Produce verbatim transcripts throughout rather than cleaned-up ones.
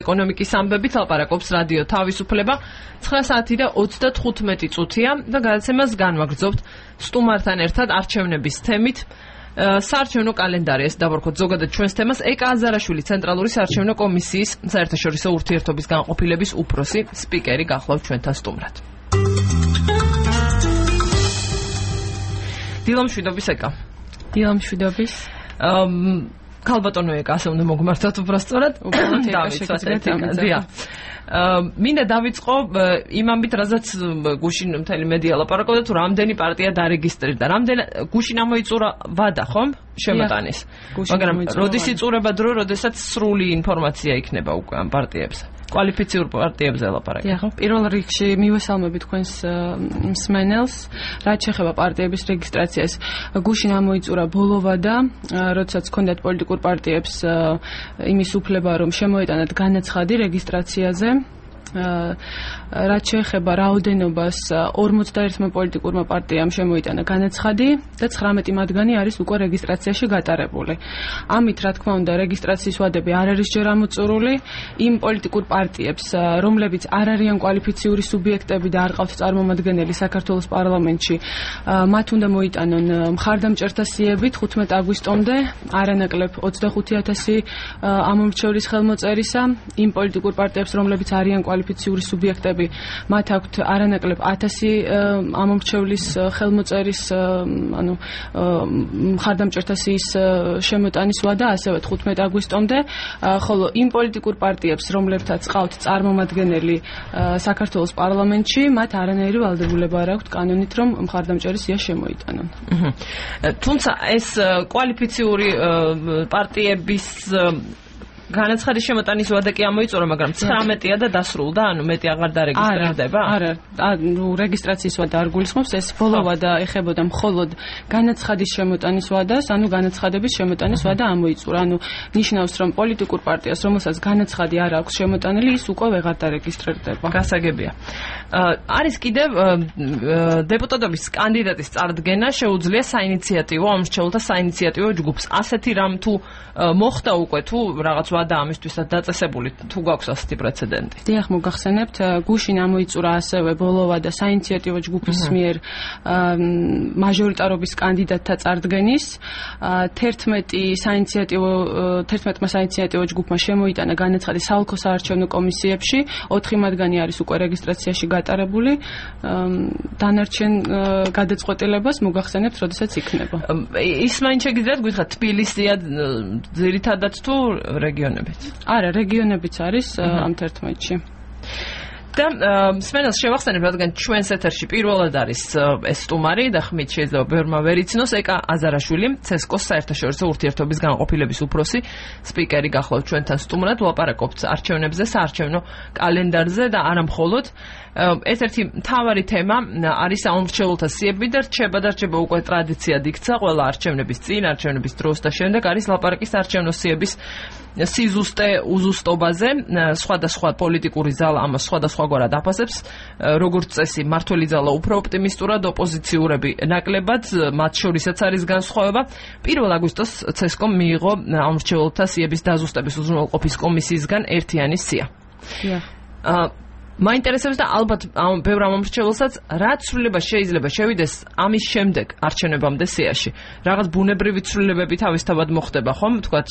ეკონომიკის ამბებით ლაპარაკობს რადიო თავისუფლება. ცხრა საათი და ოცდათხუთმეტი წუთია და გადაცემას განვაგრძობთ სტუმართან ერთად არჩევნების თემით. საარჩევნო კალენდარი ეს დავარქოთ ზოგადად ჩვენს თემას. ეკა აზარაშვილი ცენტრალური საარჩევნო კომისიის საერთაშორისო ურთიერთობის განყოფილების უფროსი სპიკერი გახლავთ ჩვენთან სტუმრად. დილამშვიდობის ეკა. დილამშვიდობის. ქალბატონო ეკა ასე უნდა მოგმართოთ უბრალოდ. უბრალოდ ეკა შეგიძლია. მინდა დავიწყო იმ ამბით, რაზეც გუშინ მთელი მედია ლაპარაკობდა, თუ რამდენი პარტია დარეგისტრირდა, რამდენი გუშინ ამოიწურა ვადა, ხომ? შემოტანის. მაგრამ როდის იწურება დრო, როდესაც სრული ინფორმაცია იქნება უკვე ამ პარტიებზე. კვალიფიციურ პარტიებზე ლაპარაკი, ხო? პირველ რიგში მივესალმები თქვენს მსმენელს, რაც შეეხება პარტიების რეგისტრაციას. გუშინ ამოიწურა ბოლო ვადა, როდესაც ჰქონდათ პოლიტიკურ პარტიებს იმის უფლება, რომ შემოეტანათ განაცხადი რეგისტრაციაზე. რაც შეეხება რაოდენობას, ორმოცდაერთმა პოლიტიკურმა პარტიამ შემოიტანა განაცხადი და ცხრამეტი მათგანი არის უკვე რეგისტრაციაში გატარებული. ამით, რა თქმა უნდა, რეგისტრაციის ვადები არ არის ჯერ ამოწურული. იმ პოლიტიკურ პარტიებს, რომლებიც არ არიან კვალიფიციური სუბიექტები და არ ყავთ წარმომადგენელი საქართველოს პარლამენტში, მათ უნდა მოიტანონ მხარდამჭერთა სიები თხუთმეტი აგვისტომდე, არანაკლებ ოცდახუთი ათასი ამომრჩევლის ხელმოწერისა. იმ პოლიტიკურ პარტიებს, რომლებიც არიან კვალიფიციური სუბიექტები, მათ აქვთ არანაკლებ ათასი ამომრჩევლის ხელმოწერის, ანუ მხარდამჭერთა სიის შემოტანის ვადა, ასევე თხუთმეტი აგვისტომდე, ხოლო იმ პოლიტიკურ პარტიებს, რომლებთაც ყავთ წარმომადგენელი საქართველოს პარლამენტში, მათ არანაირი ვალდებულება არ აქვთ კანონით, რომ მხარდამჭერის სია შემოიტანონ. თუმცა ეს კვალიფიციური პარტიების განაცხადის შემოტანის ვადა კი ამოიწურა, მაგრამ ცხრამეტია და დასრულდა, ანუ მეტი აღარ დარეგისტრირდება? არა, ანუ რეგისტრაციის ვადა არ გულისხმობს, ეს ბოლო ვადა ეხებოდა მხოლოდ განაცხადის შემოტანის ვადას, ანუ განაცხადების შემოტანის ვადა ამოიწურა. ანუ ნიშნავს, რომ პოლიტიკურ პარტიას, რომელსაც განაცხადი არ აქვს შემოტანილი, ის უკვე ვეღარ დარეგისტრირდება. გასაგებია. არის კიდევ დეპუტატობის კანდიდატის წარდგენა შეუძლია საინიციატივო ამრჩეველთა საინიციატივო ჯგუფს. ასეთი რამ თუ მოხდა უკვე, თუ რაღაც ვადა ამისთვისაც დაწესებული, თუ გვაქვს ასეთი პრეცედენტი? დიახ, მოგახსენებთ, გუშინ ამოიწურა ასევე ბოლო ვადა საინიციატივო ჯგუფის მიერ მაჟორიტარობის კანდიდატთა წარდგენის. თერთმეტი საინიციატივო თერთმეტმა საინიციატივო ჯგუფმა შემოიტანა განაცხადი საოლქო საარჩევნო კომისიებში, ოთხი მათგანი არის უკვე რეგისტრაციაში გატარებული. დანარჩენ გადაწყვეტილებას მოგახსენებთ, როდესაც იქნება. ის მაინც შეგიძლიათ გითხრათ, თბილისია ძირითადად თუ რეგიონებით? არა, რეგიონებიც არის ამ თერთმეტში. და მსმენელს შევახსენებ, რადგან ჩვენს ეთერში პირველად არის ეს სტუმარი და ხმით შეიძლება ბევრმა ვერ იცნოს, ეკა აზარაშვილი, ცესკოს საერთაშორისო ურთიერთობის განყოფილების უფროსი სპიკერი გახლავთ ჩვენთან სტუმრად. ვლაპარაკობთ არჩევნებზე, საარჩევნო კალენდარზე და არა მხოლოდ. ერთ-ერთი მთავარი თემა არის ამომრჩეველთა სიები და რჩება და რჩება უკვე ტრადიციად იქცა ყველა არჩევნების წინ, არჩევნების დროს და შემდეგ არის ლაპარაკის არჩევნო სიების სიზუსტე უზუსტობაზე. სხვადასხვა პოლიტიკური ზალა ამას სხვადასხვაგვარად აფასებს. როგორც წესი, მმართველი ზალა უფრო ოპტიმისტურად, ოპოზიციურები ნაკლებად, მათ შორისაც არის განსხვავება. პირველ აგვისტოს ცესკომ მიიღო ამომრჩეველთა სიების დაზუსტების უზრუნველყოფის კომისიისგან ერთიანი სია. მაინტერესებს და ალბათ ბევრ ამომრჩეველსაც რა ცვლილება შეიძლება შევიდეს ამის შემდეგ არჩევნებამდე სიაში. რაღაც ბუნებრივი ცვლილებები თავისთავად მოხდება, ხომ? თქვათ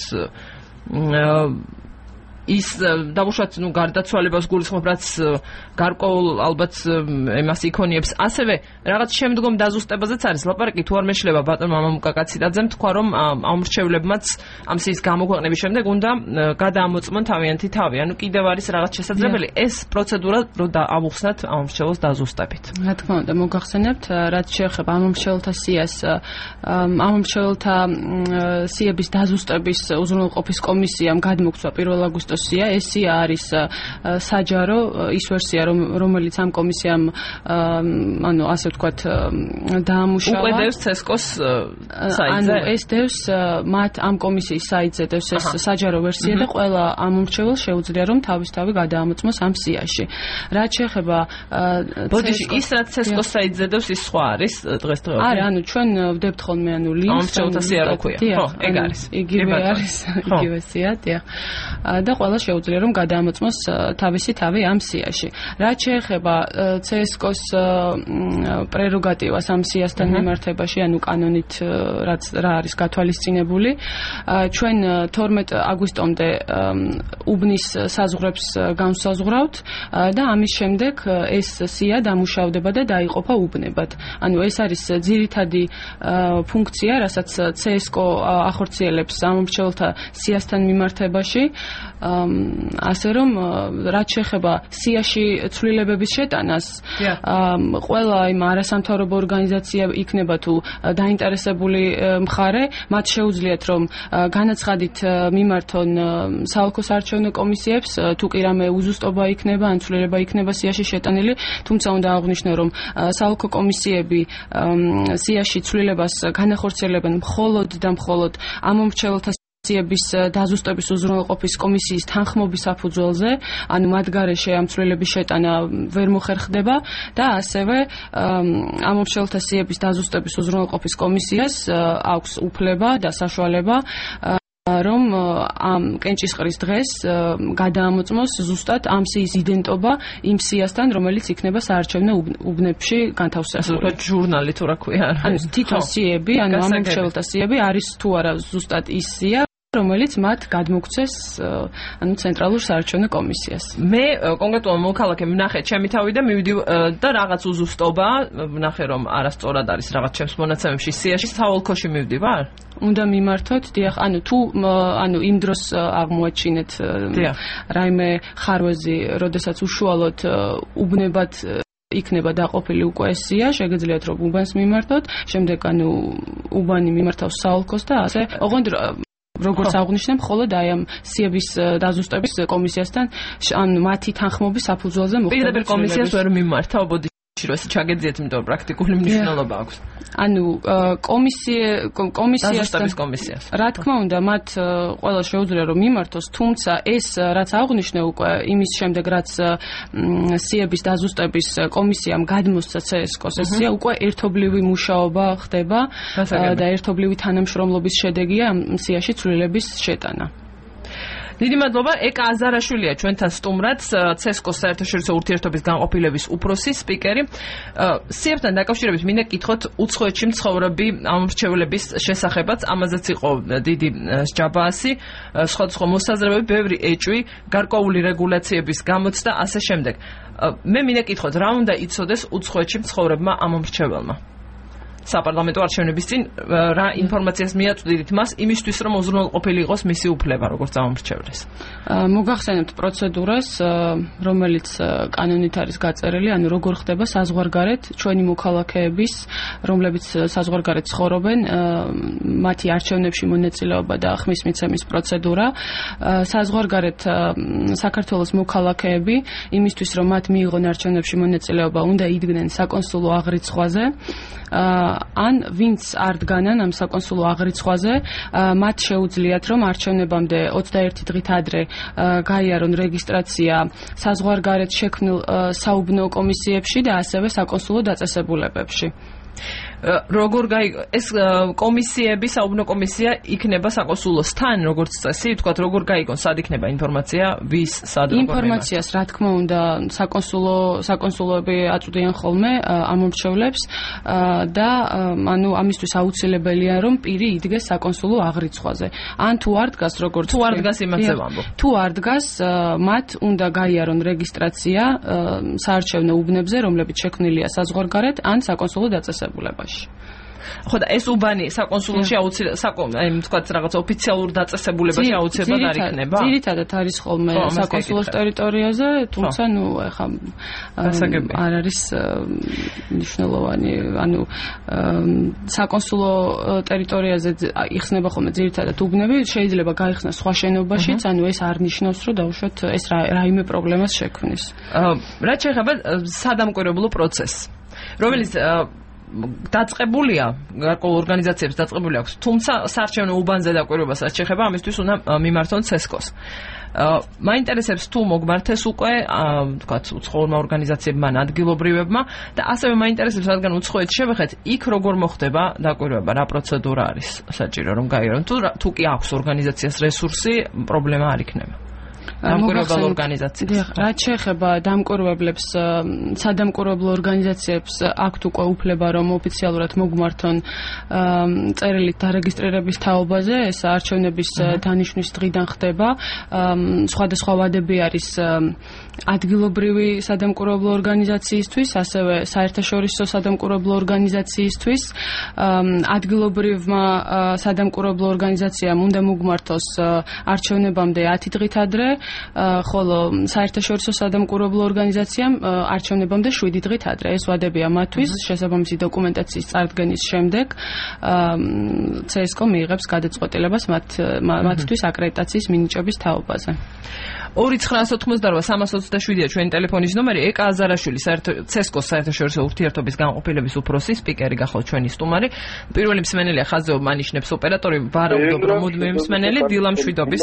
ის დავუშვათ, ნუ გარდაცვალებას გულისხმობ, რაც გარკვეულ ალბათ იმას იქონიებს. ასევე რაღაც შემდგომ დაზუსტებაზეც არის ლაპარაკი, თუ არ მეშლება ბატონმა მამუკაკაციდაძემ თქვა, რომ ამომრჩევლებმაც ამ სიის გამოქვეყნების შემდეგ უნდა გადაამოწმონ თავიანთი თავი. ანუ კიდევ არის რაღაც შესაძლებელი ეს პროცედურა, რომ ამოხსნათ ამომრჩეველს დაზუსტებით. რა თქმა უნდა, მოგახსენებთ, რაც შეეხება ამომრჩეველთა სიას, ამომრჩეველთა სიების დაზუსტების უზრუნველყოფის კომისიამ გადმოგცვა პირველ აგვისტოს სია. ეს სია არის საჯარო ის ვერსია, რომელიც ამ კომისიამ ანუ ასე ვთქვათ დაამუშავა. უკვე დევს ცესკოს საიტზე. ანუ ეს დევს მათ ამ კომისიის საიტზე დევს ეს საჯარო ვერსია და ყველა ამომრჩეველს შეუძლია რომ თავისთავად გადაამოწმოს ამ სიაში. რაც შეეხება ბოდიში ის რაც ცესკოს საიტზე დევს ის სხვა არის დღესდღეობით. არა, ანუ ჩვენ ვდებთ ხოლმე ანუ ლინკს ამომრჩეველთა სია რა ქვია. ხო, ეგ არის. იგივე არის, იგივე სია, დიახ. და ყველა შეუძლია რომ გადაამოწმოს თავისი თავი ამ სიაში. რაც შეეხება ცსკოს პრეროგატივას ამ სიასთან მიმართებაში, ანუ კანონით რაც რა არის გათვალისწინებული, ჩვენ თორმეტ აგვისტომდე უბნის საზღვრებს განსაზღვრავთ და ამის შემდეგ ეს სია დამუშავდება და დაიყოფა უბნებად. ანუ ეს არის ძირითადი ფუნქცია, რასაც ცსკო ახორციელებს ამომრჩეველთა სიასთან მიმართებაში. ასე რომ რაც შეეხება სიაში ცვლილებების შეტანას, ყველა იმ არასამთავრობო ორგანიზაცია იქნება თუ დაინტერესებული მხარე, მათ შეუძლიათ რომ განაცხადით მიმართონ საოლქო საარჩევნო კომისიებს, თუ კი რამე უზუსტობა იქნება ან ცვლილება იქნება სიაში შეტანილი, თუმცა უნდა აღვნიშნო რომ საოლქო კომისიები სიაში ცვლილებას განახორციელებენ მხოლოდ და მხოლოდ ამომრჩეველთა სიების დაზუსტების უზრუნველყოფის კომისიის თანხმობის საფუძველზე, ანუ მათ გარეშე ამ ცვლილების შეტანა ვერ მოხერხდება და ასევე ამომრჩეველთა სიების დაზუსტების უზრუნველყოფის კომისიას აქვს უფლება და საშუალება რომ ამ კენჭისყრის დღეს გადაამოწმოს ზუსტად ამ სიის იდენტობა იმ სიასთან, რომელიც იქნება საარჩევნო უბნებში განთავსებული. ასე ჟურნალი თუ რა ქვია. ანუ თვითონ სიები, ანუ ამომრჩეველთა სიები არის თუ არა ზუსტად ის სია, რომელიც მათ გადმოგცეს ანუ ცენტრალურ საარჩევნო კომისიას. მე კონკრეტულად მოქალაქე ვნახე ჩემი თავი და მივიდი და რაღაც უზუსტობა ვნახე რომ არასწორად არის რაღაც ჩემს მონაცემებში სიაში საოლქოში მივდივარ? უნდა მიმართოთ, დიახ, ანუ თუ ანუ იმ დროს აღმოაჩინეთ რაიმე ხარვეზი, როდესაც უშუალოდ უბნებად იქნება დაყოფილი უკვე ეს სია, შეგიძლიათ რომ უბანს მიმართოთ, შემდეგ ანუ უბანი მიმართავს საოლქოს და ასე. ოღონდ როგორც აღვნიშნე, მხოლოდ აი ამ სიების დაზუსტების კომისიასთან ან მათი თანხმობის საფუძველზე მოხდება. პირდაპირ კომისიას ვერ მიმართა, ობოდი რომ ეს ჩაგეძიეთ, იმიტომ რომ პრაქტიკული მნიშვნელობა აქვს. ანუ კომისია კომისიასთან კომისიას. რა თქმა უნდა, მათ ყველა შეუძლია რომ მიმართოს, თუმცა ეს რაც აღვნიშნე უკვე იმის შემდეგ, რაც სიების დაზუსტების კომისიამ გადმოსცა ცსკოს, ეს სია უკვე ერთობლივი მუშაობა ხდება და ერთობლივი თანამშრომლობის შედეგია ამ სიაში ცვლილების შეტანა. დიდი მადლობა. ეკა აზარაშვილია ჩვენთან სტუმრად, ცსკოს საერთაშორისო ურთიერთობის განყოფილების უფროსი, სპიკერი. სიებთან დაკავშირებით მინდა გითხოთ უცხოეთში მცხოვრები ამომრჩევლების შესახებაც, ამაზეც იყო დიდი სჯაბაასი, სხვადასხვა მოსაზრებები, ბევრი ეჭვი, გარკვეული რეგულაციების გამოცდა, ასე შემდეგ. მე მინდა გითხოთ, რა უნდა იცოდეს უცხოეთში მცხოვრებმა ამომრჩეველმა? საპარლამენტო არჩევნების წინ რა ინფორმაციას მიაწვდით მას იმისთვის რომ უზრუნველყოფილი იყოს მისი უფლება როგორც ამომრჩევლის. მოგახსენებთ პროცედურას, რომელიც კანონით არის გაწერილი, ანუ როგორ ხდება საზღვარგარეთ ჩვენი მოქალაქეების, რომლებიც საზღვარგარეთ ცხოვრობენ, მათი არჩევნებში მონაწილეობა და ხმის მიცემის პროცედურა. საზღვარგარეთ საქართველოს მოქალაქეები იმისთვის რომ მათ მიიღონ არჩევნებში მონაწილეობა, უნდა იდგნენ საკონსულო აღრიცხვაზე. ან ვინც არ დგანან ამ საკონსულო აღრიცხვაზე, მათ შეუძლიათ რომ არჩევნებამდე ოცდაერთი დღით ადრე გაიარონ რეგისტრაცია საზღვარგარეთ შექმნილ საუბნო კომისიებში და ასევე საკონსულო დაწესებულებებში. როგორ გაიგო ეს კომისიები, საუბნო კომისია იქნება საკონსულოსთან, როგორც წესი, თქვათ, როგორ გაიგონ, სად იქნება ინფორმაცია, ვის სად როგორ ინფორმაციას, რა თქმა უნდა, საკონსულო საკონსულოები აწვდიან ხოლმე ამომრჩევლებს და ანუ ამისთვის აუცილებელია, რომ პირი იდგეს საკონსულო აღრიცხვაზე. ან თუ არ დგას, როგორც თუ არ დგას იმაზე ვამბობ. თუ არ დგას, მათ უნდა გაიარონ რეგისტრაცია საარჩევნო უბნებზე, რომლებიც შექმნილია საზღვარგარეთ ან საკონსულო დაწესებულებაში. ხო და ეს უბანი საკონსულოში აუცილებლად აი თქვათ რაღაც ოფიციალურ დაწესებულებაში აუცილებლად არ იქნება? ძირითადად არის ხოლმე საკონსულოს ტერიტორიაზე, თუმცა ნუ ეხა არ არის მნიშვნელოვანი, ანუ საკონსულო ტერიტორიაზე იხსნება ხოლმე ძირითადად უბნები, შეიძლება გაიხსნას სხვა შენობაშიც, ანუ ეს არ ნიშნავს, რომ დაუშვათ ეს რაიმე პრობლემას შექმნის. რაც შეეხება სადამკვირვებლო პროცესს, რომელიც დაწყებულია, გარკვეულ ორგანიზაციებს დაწყებული აქვს, თუმცა საარჩევნო უბანზე დაკვირვებასაც შეეხება, ამისთვის უნდა მიმართონ ცსკოს. მაინტერესებს თუ მოგმართეს უკვე, თქვათ, უცხოურმა ორგანიზაციებმა, ადგილობრივებმა და ასევე მაინტერესებს, რადგან უცხოეთში შევეხეთ, იქ როგორ მოხდება დაკვირვება, რა პროცედურა არის საჭირო რომ გაიარონ, თუ თუ კი აქვს ორგანიზაციას რესურსი, პრობლემა არ იქნება. დამკვირვებელ ორგანიზაციებს. რაც შეეხება დამკვირვებლებს, სადამკვირვებლო ორგანიზაციებს აქვთ უკვე უფლება, რომ ოფიციალურად მოგმართონ წერილით დარეგისტრირების თაობაზე, ეს არჩევნების დანიშვნის დღიდან ხდება. სხვადასხვა ვადები არის ადგილობრივი სადამკვირვებლო ორგანიზაციისთვის, ასევე საერთაშორისო სადამკვირვებლო ორგანიზაციისთვის. ადგილობრივმა სადამკვირვებლო ორგანიზაციამ უნდა მოგმართოს არჩევნებამდე ათი დღით ადრე, ხოლო საერთაშორისო სადამკვირვებლო ორგანიზაციამ არჩევნებამდე შვიდი დღით ადრე. ეს ვადებია მათთვის, შესაბამისი დოკუმენტაციის წარდგენის შემდეგ ცსკო მიიღებს გადაწყვეტილებას მათ მათთვის აკრედიტაციის მინიჭების თაობაზე. ორი ცხრაას ოთხმოცდარვა სამას ოცდაშვიდია ჩვენი ტელეფონის ნომერი. ეკა აზარაშვილი ცსკოს საერთაშორისო ურთიერთობის განყოფილების უფროსი, სპიკერი გახავთ ჩვენი სტუმარი. პირველი მსმენელია ხაზეო მანიშნებს ოპერატორი ვარაუდობ რომ მუდმივი მსმენელი დილა მშვიდობის.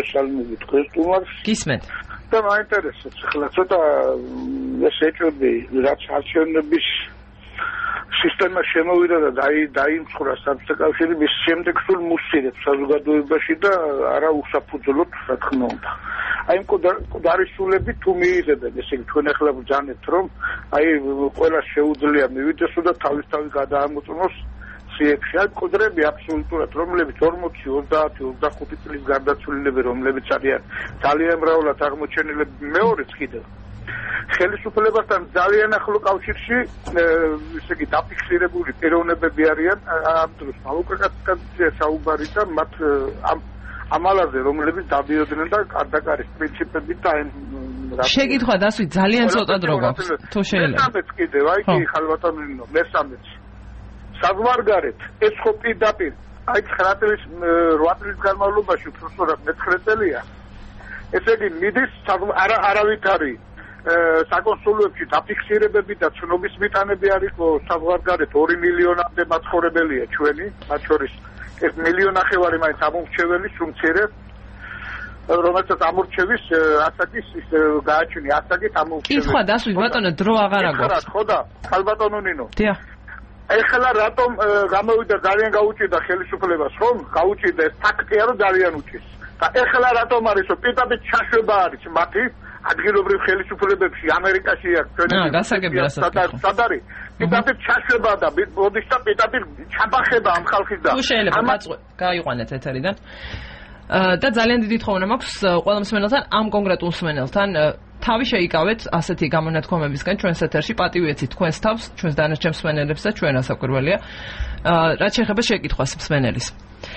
გისმენთ. და მაინტერესებს ახლა ცოტა ეს ეჭვები რაც არჩევნების სისტემა შემოვიდა და დაი დაიმცხვრა საბჭოთა კავშირი მის შემდეგ სულ მუსირებს საზოგადოებაში და არა უსაფუძვლოდ რა თქმა უნდა. აი კოდარისულები თუ მიიღებენ, ესე იგი თქვენ ახლა ბრძანებთ რომ აი ყველა შეუძლია მივიდეს და თავის თავი გადაამოწმოს სიებში. აი კოდრები აბსოლუტურად რომლებიც ორმოცი, ოცდაათი, ოცდახუთი წლის გარდაცვლილები რომლებიც არიან ძალიან მრავლად აღმოჩენილები მეორეც კიდევ ხელისუფლებასთან ძალიან ახლო კავშირში ესე იგი დაფიქსირებული პიროვნებები არიან ამ დროს მალუკაკაცია საუბარი და მათ ამ ამალაზე რომლებიც დადიოდნენ და კარდაკარის პრინციპებით და შეკითხვა დასვით ძალიან ცოტა დრო გვაქვს თუ შეიძლება მესამეც კიდევ აი კი ხალბატონინო მესამეც საზღვარგარეთ ეს ხო პირდაპირ აი ცხრა წლის რვა წლის განმავლობაში უბრალოდ მეცხრე წელია ესე იგი მიდის არა არავით არის საკონსულოებში დაფიქსირებები და ცნობის მიტანები არისო საზღვარგარეთ ორი მილიონამდე მაცხოვრებელია ჩვენი მათ შორის ეს მილიონ ნახევარი მაინც ამორჩეველი სუმცირე რომელსაც ამორჩევის ასაკის გააჩნია ასაკით ამორჩეველი კითხვა დასვით ბატონო დრო აღარ აქვს ხო და ხალბატონო ნინო დიახ ეხლა რატომ გამოვიდა ძალიან გაუჭირდა ხელისუფლებას ხომ გაუჭირდა ეს ფაქტია რომ ძალიან უჭირს და ეხლა რატომ არისო პირდაპირ ჩაშვება არის მათი ადგილობრივ ხელისუფლებებში ამერიკაში აქვს ჩვენი გასაგებია სად არის პირდაპირ ჩაშვება და მოდის და პირდაპირ ჩაბახება ამ ხალხის და თუ შეიძლება გაიყვანეთ ეთერიდან და ძალიან დიდი თხოვნა მაქვს ყველა მსმენელთან ამ კონკრეტულ მსმენელთან თავი შეიკავეთ ასეთი გამონათქვამებისგან ჩვენს ეთერში პატივი ეცით თქვენს თავს ჩვენს დანარჩენ მსმენელებს და ჩვენ ასაკვირველია რაც შეეხება შეკითხვას მსმენელის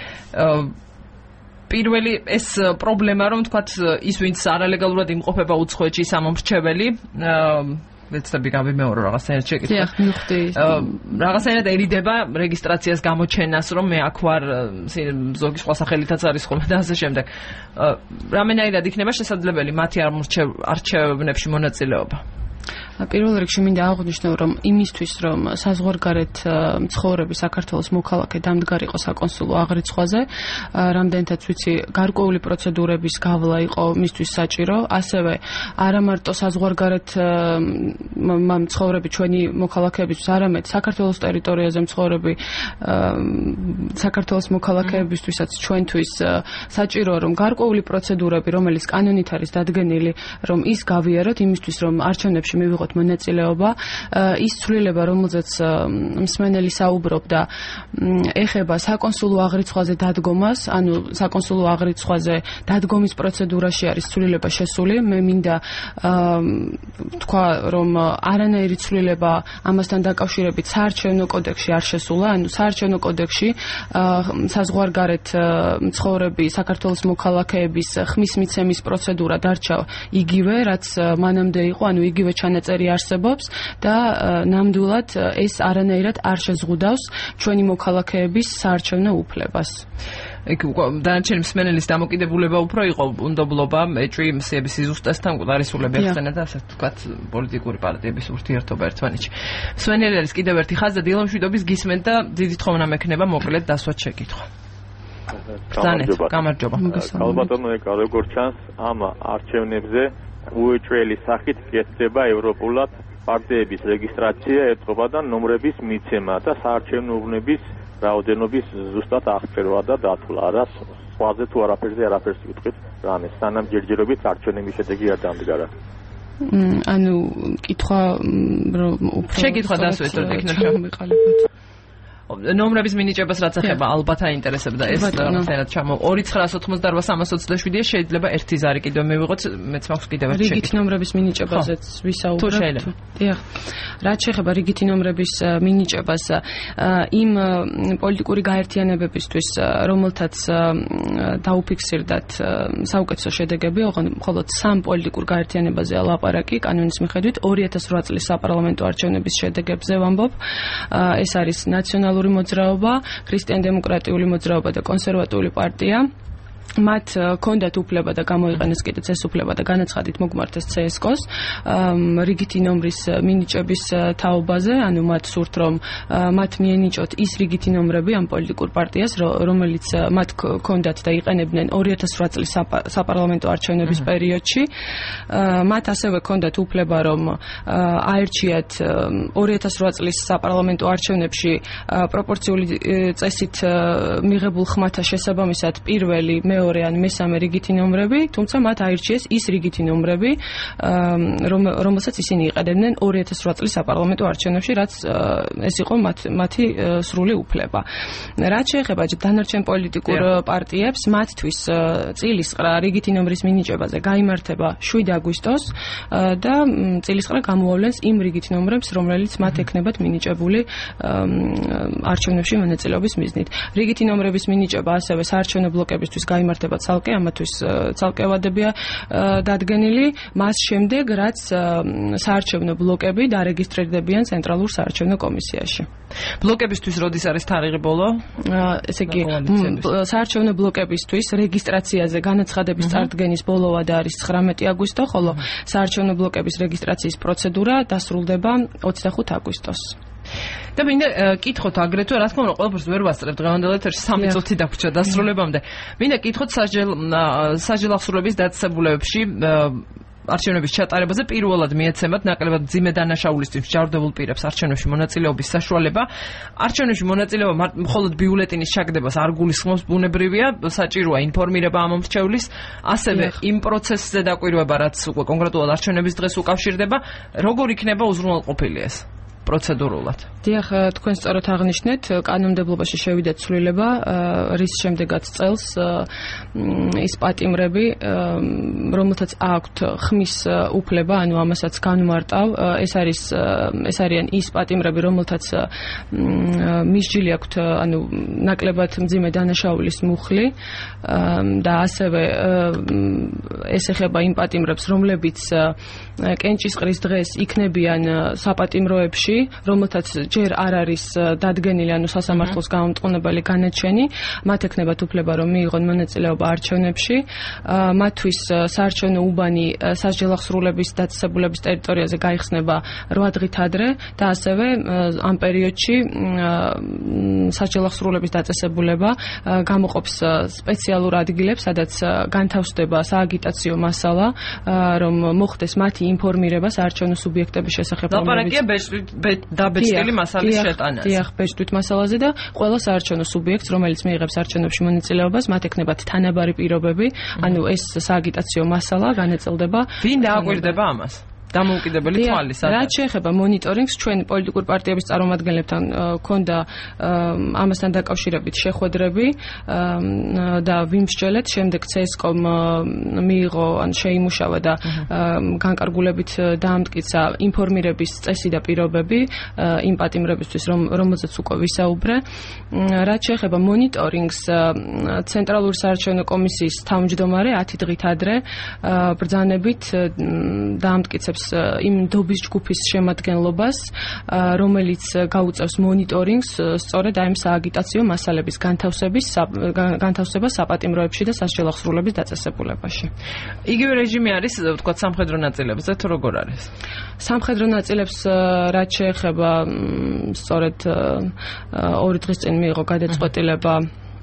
პირველი ეს პრობლემა რომ თქვათ ის ვინც არალეგალურად იმყოფება უცხოეთში სამომრჩეველი ვეცდები გავიმეორო რაღაცნაირად შეკითხვა. დიახ, მივხვდი. რაღაცნაირად ერიდება რეგისტრაციას გამოჩენას რომ მე აქ ვარ ზოგი სხვა სახელითაც არის ხოლმე და ასე შემდეგ. რამენაირად იქნება შესაძლებელი მათი არჩევნებში მონაწილეობა? პირველ რიგში მინდა აღვნიშნო რომ იმისთვის რომ საზღვარგარეთ მცხოვრები საქართველოს მოქალაქე დამდგარიყო საკონსულო აღრიცხვაზე რამდენთაც ვიცი გარკვეული პროცედურების გავლა იყო მისთვის საჭირო ასევე არა მარტო საზღვარგარეთ მცხოვრები ჩვენი მოქალაქეებისთვის არამედ საქართველოს ტერიტორიაზე მცხოვრები საქართველოს მოქალაქეებისთვისაც ჩვენთვის საჭიროა რომ გარკვეული პროცედურები რომელიც კანონით არის დადგენილი რომ ის გავიაროთ იმისთვის რომ არჩევნებში მივიღოთ მონაწილეობა ის ცვლილება რომელზეც მსმენელი საუბრობდა ეხება საკონსულო აღრიცხვაზე დადგომას ანუ საკონსულო აღრიცხვაზე დადგომის პროცედურაში არის ცვლილება შესული მე მინდა თქვა რომ არანაირი ცვლილება ამასთან დაკავშირებით საარჩევნო კოდექსში არ შესულა ანუ საარჩევნო კოდექსში საზღვარგარეთ მცხოვრები საქართველოს მოქალაქეების ხმის მიცემის პროცედურა დარჩა იგივე რაც მანამდე იყო ანუ იგივე ჩანაწერი არსებობს და ნამდვილად ეს არანაირად არ შეზღუდავს ჩვენი მოქალაქეების საარჩევნო უფლებას. იქ დანარჩენი მსმენელის დამოკიდებულება უფრო იყო უნდობლობა ეჭვი მსიების სიზუსტესთან ყდარისულები ახსენა და ასე ვთქვათ პოლიტიკური პარტიების ურთიერთობა ერთმანეთში. მსმენელი არის კიდევ ერთი ხაზი დილა მშვიდობის გისმენთ და დიდი თხოვნა მექნება მოკლედ დასვათ შეკითხვა. გამარჯობა. ალბათონო ეკა როგორც ჩანს ამ არჩევნებზე უეჭველი სახით კეთდება ევროპულად პარტიების რეგისტრაცია, ეთყობა და ნომრების მიცემა და საარჩევნო ურნების რაოდენობის ზუსტად აღწერვა და დათვლა. არა სხვაზე თუ არაფერზე არაფერს ვიტყვით რამე სანამ ჯერჯერობით არჩევნების შედეგი არ დამდგარა. ანუ კითხვა რომ უფრო შეკითხვა დასვეთოთ იქნება მიყალებოთ. ნომრების მინიჭებას რაც ეხება ალბათ აინტერესებდა ეს ფერად ჩამო ორი ცხრაას ოცდაოთხ სამას ოცდაშვიდი შეიძლება ერთი ზარი კიდევ მივიღოთ მეც მაქვს კიდევ ერთი რიგითი ნომრების მინიჭებაზეც ვისაუბრებთ. დიახ. რაც შეეხება რიგითი ნომრების მინიჭებას იმ პოლიტიკური გაერთიანებებისთვის რომელთაც დაუფიქსირდათ საუკეთესო შედეგები, მხოლოდ სამ პოლიტიკურ გაერთიანებაზეა ლაპარაკი კანონის მიხედვით ორი ათას რვა წლის საპარლამენტო არჩევნების შედეგებზე ვამბობ. ეს არის ნაციონალური მოძრაობა, ქრისტიან-დემოკრატიული მოძრაობა და კონსერვატიული პარტია. მათ ჰქონდათ უფლება და გამოიყენეს კიდეც ეს უფლება და განაცხადით მოგმართეს ცე-ეს-კოს რიგითი ნომრის მინიჭების თაობაზე, ანუ მათ სურთ რომ მათ მიენიჭოთ ის რიგითი ნომრები ამ პოლიტიკურ პარტიას, რომელიც მათ ჰქონდათ და იყენებდნენ ორი ათას რვა წლის საპარლამენტო არჩევნების პერიოდში. მათ ასევე ჰქონდათ უფლება რომ აერჩიათ ორი ათას რვა წლის საპარლამენტო არჩევნებში პროპორციული წესით მიღებულ ხმათა შესაბამისად პირველი მეორე ან მესამე რიგითი ნომრები, თუმცა მათ აირჩიეს ის რიგითი ნომრები, რომელსაც ისინი იყენებდნენ ორი ათას რვა წლის საპარლამენტო არჩევნებში, რაც ეს იყო მათი სრული უფლება. რაც შეეხება დანარჩენ პოლიტიკურ პარტიებს, მათთვის წილისყრა რიგითი ნომრის მინიჭებაზე გაიმართება შვიდი აგვისტოს და წილისყრა გამოავლენს იმ რიგითი ნომრებს, რომელიც მათ ექნებათ მინიჭებული არჩევნებში მონაწილეობის მიზნით. რიგითი ნომრების მინიჭება ასევე საარჩევნო ბლოკებისთვის გაიმართება ცალკე, ამათვის ცალკე ვადებია დადგენილი, მას შემდეგ, რაც საარჩევნო ბლოკები დარეგისტრირდებიან ცენტრალურ საარჩევნო კომისიაში. ბლოკებისთვის როდის არის თარიღი ბოლო? ესე იგი, საარჩევნო ბლოკებისთვის რეგისტრაციაზე განაცხადების წარდგენის ბოლოვადა არის ცხრამეტი აგვისტო, ხოლო საარჩევნო ბლოკების რეგისტრაციის პროცედურა დასრულდება ოცდახუთ აგვისტოს. და მინდა კითხოთ აგრეთვე, რა თქმა უნდა, ყველაფერს ვერ ვასწრებ დღევანდელ ეთერში სამი წუთი დაგვრჩა დასრულებამდე. მინდა კითხოთ სასჯელ ახსრულების დაწესებულებებში არჩევნების ჩატარებაზე პირველად მიეცემათ ნაკლებად მძიმე დანაშაულისთვის მსჯავრდებულ პირებს არჩევნებში მონაწილეობის საშუალება. არჩევნებში მონაწილეობა მხოლოდ ბიულეტინის ჩაგდებას არ გულისხმობს, ბუნებრივია, საჭიროა ინფორმირება ამ მრჩევლის, ასევე იმ პროცესზე დაკვირვება, რაც უკვე კონკრეტულად არჩევნების დღეს უკავშირდება, როგორ იქნება უზრუნველყოფილი ეს პროცედურულად. დიახ, თქვენ სწორად აღნიშნეთ, კანონმდებლობაში შევიდა ცვლილება, რის შემდეგაც წელს ის პატიმრები, რომელთაც აქვთ ხმის უფლება, ანუ ამასაც განმარტავ, ეს არის ეს არიან ის პატიმრები, რომელთაც მისჯილი აქვთ, ანუ ნაკლებად მძიმე დანაშაულის მუხლი და ასევე ეს ეხება იმ პატიმრებს, რომლებიც კენჭისყრის დღეს იქნებიან საპატიმროებში, რომელთაც ჯერ არ არის დადგენილი, ანუ სასამართლოს გამომტყუნებელი განაჩენი, მათ ექნებათ უფლება, რომ მიიღონ მონაწილეობა არჩევნებში, მათთვის საარჩევნო უბანი სასჯელ ახსრულების დაწესებულების ტერიტორიაზე გაიხსნება რვა დღით ადრე და ასევე ამ პერიოდში სასჯელ ახსრულების დაწესებულება გამოყოფს სპეციალურ ადგილებს, სადაც განთავსდება სააგიტაციო მასალა, რომ მოხდეს მათი ინფორმირება საარჩევნო სუბიექტების შესახებ, ლაპარაკია დაბეჭდილი მასალის შეტანაზე. დიახ, ბეჭდვით მასალაზე და ყველა საარჩევნო სუბიექტს, რომელიც მიიღებს არჩევნებში მონაწილეობას, მათ ექნებათ თანაბარი პირობები, ანუ ეს სააგიტაციო მასალა განაწილდება. ვინ დააკვირდება ამას? დამოუკიდებელი თვალი სადაც. რაც შეეხება მონიტორინგს, ჩვენ პოლიტიკურ პარტიების წარმომადგენლებთან ქონდა ამასთან დაკავშირებით შეხვედრები და ვიმსჯელეთ, შემდეგ ცე-ეს-კომ მიიღო, ან შეიმუშავა და განკარგულებით დაამტკიცა ინფორმირების წესი და პირობები იმ პატიმრებისთვის, რომელზეც უკვე ვისაუბრე. რაც შეეხება მონიტორინგს, ცენტრალური საარჩევნო კომისიის თავმჯდომარე ათი დღით ადრე ბრძანებით დაამტკიცებს იმ დობის ჯგუფის შემადგენლობას, რომელიც გაუწევს მონიტორინგს სწორედ აი ამ სააგიტაციო მასალების განთავსების განთავსება საპატიმროებში და სასჯელ ახსრულების დაწესებულებაში. იგივე რეჟიმი არის, ვთქვათ, სამხედრო ნაწილებზე, თუ როგორ არის? სამხედრო ნაწილებს რაც შეეხება, სწორედ ორი დღის წინ მიიღო გადაწყვეტილება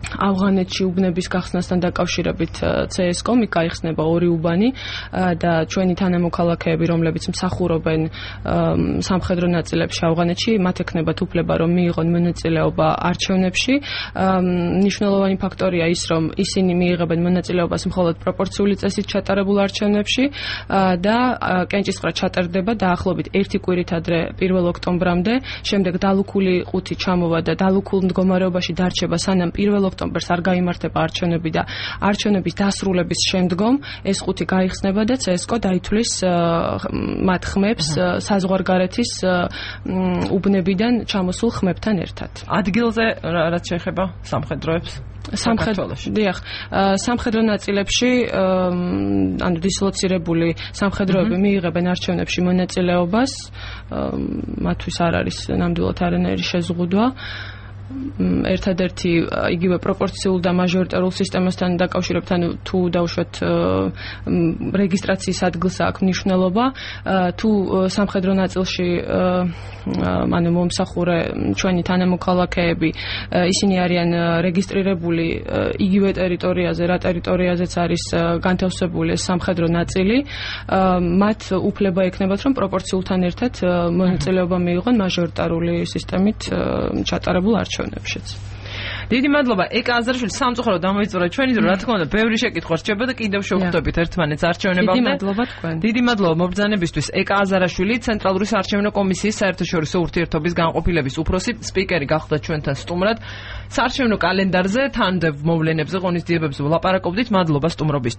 ავღანეთში უბნების გახსნასთან დაკავშირებით C S K O-მი გაიხსნება ორი უბანი და ჩვენი თანამოქალაქეები, რომლებიც მსახურობენ სამხედრო ნაწილებში ავღანეთში, მათ ექნებათ უფლება, რომ მიიღონ მონაწილეობა არჩევნებში. Მნიშვნელოვანი ფაქტორია ის, რომ ისინი მიიღებენ მონაწილეობას მხოლოდ პროპორციული წესით ჩატარებულ არჩევნებში და კენჭისყრა ჩატარდება დაახლოებით ერთი კვირით ადრე პირველ ოქტომბრამდე, შემდეგ დალუქული ყუთი ჩამოვა და დალუქულ მდგომარეობაში დარჩება, სანამ პირველ ოქტომბერს არ გაიმართება არჩევნები და არჩევნების დასრულების შემდგომ ეს ყუთი გაიხსნება და C S K O დაითვლის მათ ხმებს საზღვარგარეთის უბნებიდან ჩამოსულ ხმებთან ერთად. ადგილზე რაც შეეხება სამხედროებს სამხედრო დიახ სამხედრო ნაწილებში ანუ დისლოცირებული სამხედროები მიიღებენ არჩევნებში მონაწილეობას მათთვის არ არის ნამდვილად არანაირი შეზღუდვა ერთადერთი იგივე პროპორციულ და მაჟორიტარულ სისტემასთან დაკავშირებით ანუ თუ დავუშვათ რეგისტრაციის ადგილს აქვს მნიშვნელობა თუ სამხედრო ნაწილში ანუ მომსახურე ჩვენი თანამოქალაქეები ისინი არიან რეგისტრირებული იგივე ტერიტორიაზე რა ტერიტორიაზეც არის განთავსებული სამხედრო ნაწილი მათ უფლება ექნებათ რომ პროპორციულთან ერთად მონაწილეობა მიიღონ მაჟორიტარული სისტემით ჩატარებულ არჩევნებშიც. დიდი მადლობა ეკა აზარაშვილი სამწუხაროდ ამოიწურა ჩვენი დრო რა თქმა უნდა ბევრი შეკითხვა რჩება და კიდევ შევხვდებით ერთმანეთს არჩევნებამდე. დიდი მადლობა თქვენ. დიდი მადლობა მობრძანებისთვის ეკა აზარაშვილი ცენტრალური საარჩევნო კომისიის საერთაშორისო ურთიერთობის განყოფილების უფროსი სპიკერი გახდა ჩვენთან სტუმრად. საარჩევნო კალენდარზე თანმდევ მოვლენებზე ღონისძიებებზე ვლაპარაკობდით. მადლობა სტუმრობისთვის.